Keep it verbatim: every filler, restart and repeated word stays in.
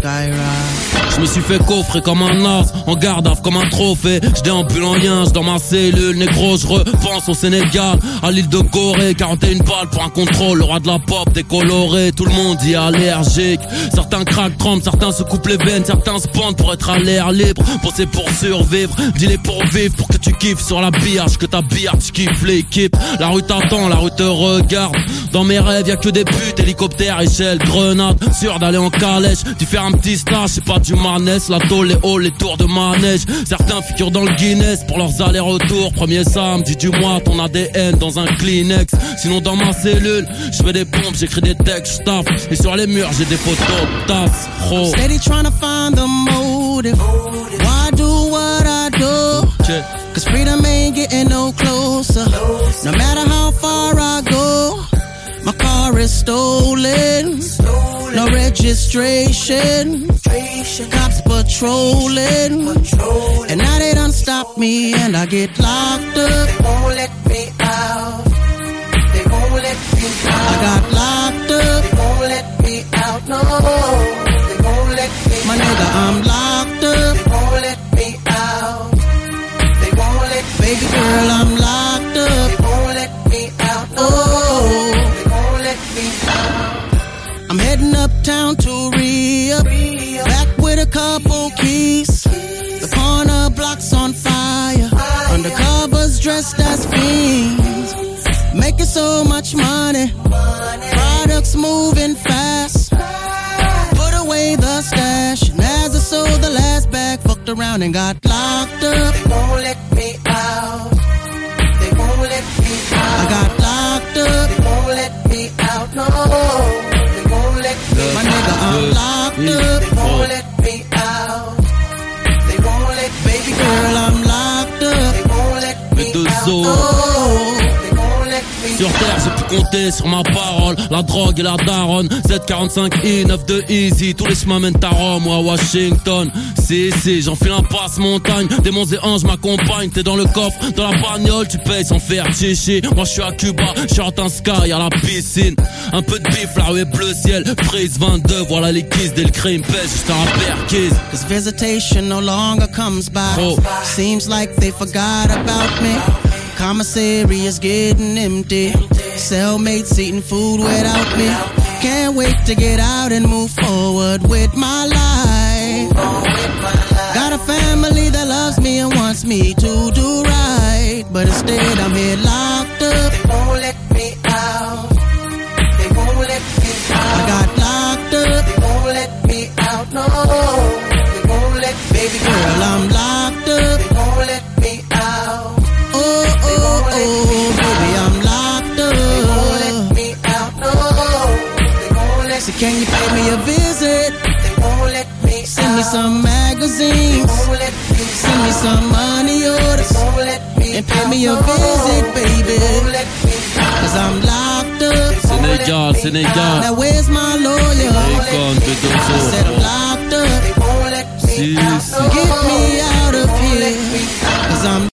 Je me suis fait coffrer comme un as, en garde à vue comme un trophée. Je déambule en yinche dans ma cellule, négro, je repense au Sénégal, à l'île de Gorée, quarante et une balles pour un contrôle, le roi de la pop décoloré, tout le monde y est allergique. Certains craquent, tremblent, certains se coupent les veines, certains se pendent pour être à l'air libre, bosser pour survivre, dis-les pour vivre, pour que tu kiffes sur la billard, que ta billard, tu kiffes l'équipe. La rue t'attend, la rue te regarde, dans mes rêves y'a que des putes, hélicoptères, échelle, grenade, sûr d'aller en calèche, tu fais un petit stage, c'est pas du manès, la tôle, les halls, les tours de manège. Certains figurent dans le Guinness pour leurs allers-retours. Premier samedi du mois, ton A D N dans un Kleenex. Sinon dans ma cellule, je fais des pompes, j'écris des textes, j'taffe. Et sur les murs, j'ai des photos de tasses, oh. Steady trying to find the motive. Why do what I do? Okay. Cause freedom ain't getting no closer. No matter how far I go, my car is stolen. No registration. Cops patrolling. And now they done stop me and I get locked up. They won't let me out. They won't let me out. I got locked up. They won't let me out. No. They won't let me out. My nigga, I'm locked up. They won't let me out. They won't let me Baby girl, I'm locked up. They won't let me out. No. They won't let me out. I'm heading uptown to re-up, back with a couple keys. The corner block's on fire, undercovers dressed as fiends. Making so much money, products moving fast. Put away the stash, and as I sold the last bag, fucked around and got locked up. They won't let me out. They won't let me out. I got locked up. They won't let me out. No. My nigga, I'm locked up. They won't let me out. They won't let me Baby girl, I'm locked up. They won't let me out. Oh, they won't let me Sur terre, j'ai pu compter sur ma parole. La drogue et la daronne. Z quarante-cinq I, neuf de Easy. Tous les chemins mènent à Rome ou à Washington. Si, si, j'enfile un passe-montagne. Démons et anges m'accompagnent. T'es dans le coffre, dans la bagnole, tu payes sans faire chichi. Moi je suis à Cuba, short un sky à la piscine. Un peu de bif, la rue est bleu ciel. Freeze vingt-deux, voilà les kisses. Dès le crime pèse, juste un rappeur kiss. This visitation no longer comes by. Oh. Seems like they forgot about me. Commissary is getting empty. Cellmates eating food without me. Can't wait to get out and move forward with my life. Got a family that loves me and wants me to do right, but instead I'm here locked up. They won't let me out. They won't let me out. I got locked up. They won't let me out. No. They won't let me Baby girl, I'm locked up. They won't let me out. Oh, oh, oh, baby, I'm locked up. They won't let me out. No. They won't let So can you pay me a visit? They won't let me Send me some magazines. Send me some money orders. And pay me a visit, baby. Cause I'm locked up. Sénégal, Sénégal. Now where's my lawyer? I said I'm locked up. Si, si. Get me out of here. Cause I'm